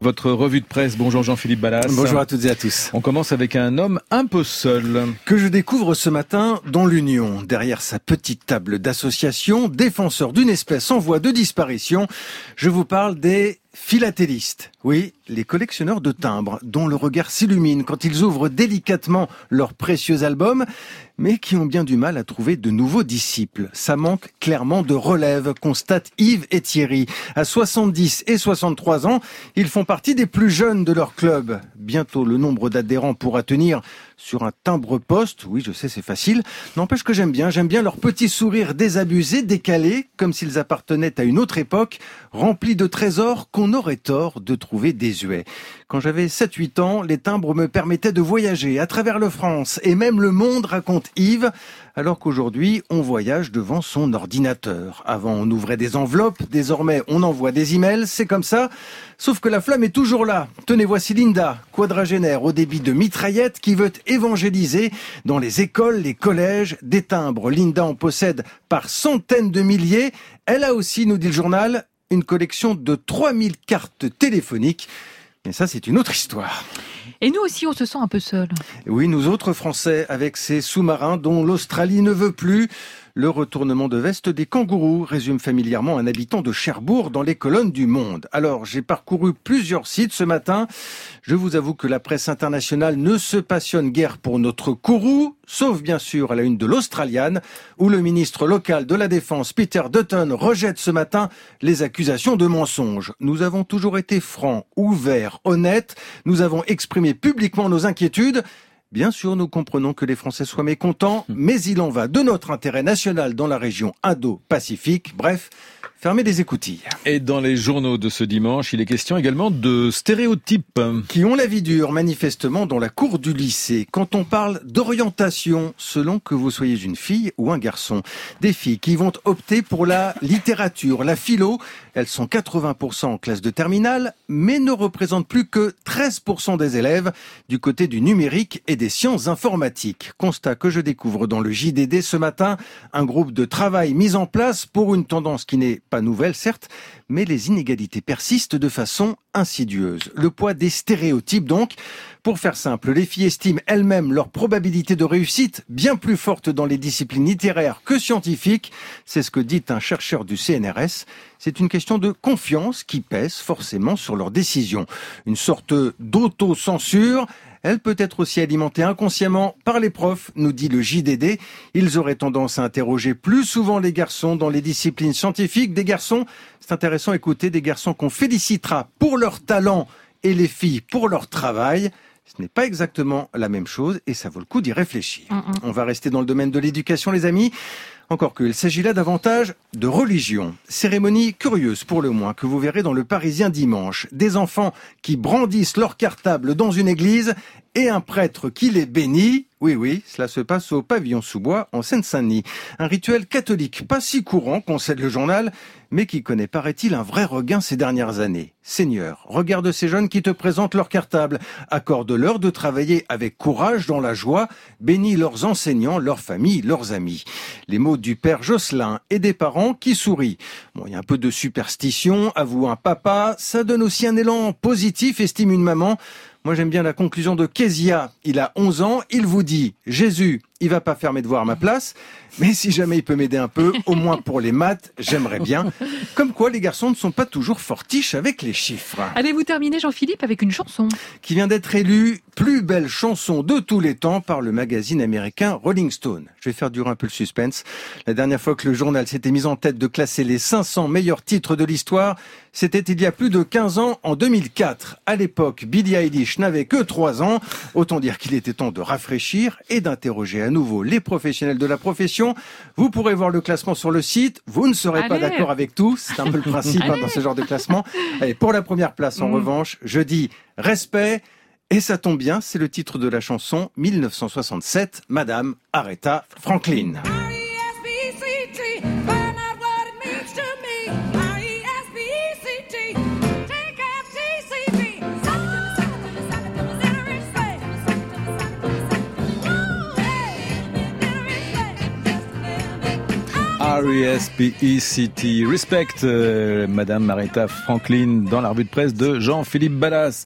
Votre revue de presse, bonjour Jean-Philippe Ballas. Bonjour à toutes et à tous. On commence avec un homme un peu seul. Que je découvre ce matin dans l'Union. Derrière sa petite table d'association, défenseur d'une espèce en voie de disparition, je vous parle des philatélistes. Oui, les collectionneurs de timbres dont le regard s'illumine quand ils ouvrent délicatement leurs précieux albums, mais qui ont bien du mal à trouver de nouveaux disciples. Ça manque clairement de relève, constatent Yves et Thierry. À 70 et 63 ans, ils font partie des plus jeunes de leur club. Bientôt, le nombre d'adhérents pourra tenir sur un timbre-poste. Oui, je sais, c'est facile. N'empêche que j'aime bien leur petit sourire désabusé, décalé, comme s'ils appartenaient à une autre époque, remplie de trésors qu'on aurait tort de trouver désuets. Quand j'avais 7-8 ans, les timbres me permettaient de voyager à travers la France et même le monde, raconte Yves, alors qu'aujourd'hui, on voyage devant son ordinateur. Avant, on ouvrait des enveloppes, désormais, on envoie des emails, c'est comme ça. Sauf que la flamme est toujours là. Tenez, voici Linda, quadragénaire au débit de mitraillette, qui veut évangéliser dans les écoles, les collèges, des timbres. Linda en possède par centaines de milliers. Elle a aussi, nous dit le journal, une collection de 3000 cartes téléphoniques. Mais ça, c'est une autre histoire. Et nous aussi, on se sent un peu seuls. Oui, nous autres Français, avec ces sous-marins dont l'Australie ne veut plus. Le retournement de veste des kangourous, résume familièrement un habitant de Cherbourg dans les colonnes du Monde. Alors, j'ai parcouru plusieurs sites ce matin. Je vous avoue que la presse internationale ne se passionne guère pour notre kourou, sauf bien sûr à la une de l'Australian, où le ministre local de la Défense, Peter Dutton, rejette ce matin les accusations de mensonges. Nous avons toujours été francs, ouverts, honnêtes. Nous avons exprimé publiquement nos inquiétudes. Bien sûr, nous comprenons que les Français soient mécontents, mais il en va de notre intérêt national dans la région Indo-Pacifique. Bref, fermez les écoutilles. Et dans les journaux de ce dimanche, il est question également de stéréotypes. Qui ont la vie dure, manifestement, dans la cour du lycée. Quand on parle d'orientation, selon que vous soyez une fille ou un garçon. Des filles qui vont opter pour la littérature, la philo. Elles sont 80% en classe de terminale, mais ne représentent plus que 13% des élèves du côté du numérique et des sciences informatiques. Constat que je découvre dans le JDD ce matin, un groupe de travail mis en place pour une tendance qui n'est pas nouvelle, certes, mais les inégalités persistent de façon insidieuse. Le poids des stéréotypes, donc. Pour faire simple, les filles estiment elles-mêmes leur probabilité de réussite bien plus forte dans les disciplines littéraires que scientifiques. C'est ce que dit un chercheur du CNRS. C'est une question de confiance qui pèse forcément sur leurs décisions. Une sorte d'auto-censure. Elle peut être aussi alimentée inconsciemment par les profs, nous dit le JDD. Ils auraient tendance à interroger plus souvent les garçons dans les disciplines scientifiques. Des garçons, c'est intéressant, écoutez, des garçons qu'on félicitera pour leur talent et les filles pour leur travail. Ce n'est pas exactement la même chose et ça vaut le coup d'y réfléchir. On va rester dans le domaine de l'éducation, les amis. Encore qu'il s'agit là davantage de religion. Cérémonie curieuse pour le moins que vous verrez dans le Parisien dimanche. Des enfants qui brandissent leur cartable dans une église et un prêtre qui les bénit. Oui, cela se passe au pavillon sous-bois en Seine-Saint-Denis. Un rituel catholique pas si courant, concède le journal, mais qui connaît, paraît-il, un vrai regain ces dernières années. Seigneur, regarde ces jeunes qui te présentent leur cartable. Accorde-leur de travailler avec courage dans la joie. Bénis leurs enseignants, leurs familles, leurs amis. Les mots du père Jocelyn et des parents qui sourient. Bon, il y a un peu de superstition, avoue un papa. Ça donne aussi un élan positif, estime une maman. Moi, j'aime bien la conclusion de Kezia. Il a 11 ans, il vous dit « Jésus, il va pas faire mes devoirs à ma place, mais si jamais il peut m'aider un peu, au moins pour les maths, j'aimerais bien. » Comme quoi, les garçons ne sont pas toujours fortiches avec les chiffres. Allez, vous terminez, Jean-Philippe, avec une chanson. Qui vient d'être élue plus belle chanson de tous les temps par le magazine américain Rolling Stone. Je vais faire durer un peu le suspense. La dernière fois que le journal s'était mis en tête de classer les 500 meilleurs titres de l'histoire, c'était il y a plus de 15 ans, en 2004. À l'époque, Billie Eilish n'avait que 3 ans. Autant dire qu'il était temps de rafraîchir et d'interroger à nouveau les professionnels de la profession. Vous pourrez voir le classement sur le site. Vous ne serez pas d'accord avec tout. C'est un peu le principe dans ce genre de classement. Allez, pour la première place, en revanche, je dis respect. Et ça tombe bien, c'est le titre de la chanson 1967, Madame Aretha Franklin. R-E-S-P-E-C-T. Respect, Madame Aretha Franklin, dans la revue de presse de Jean-Philippe Ballas.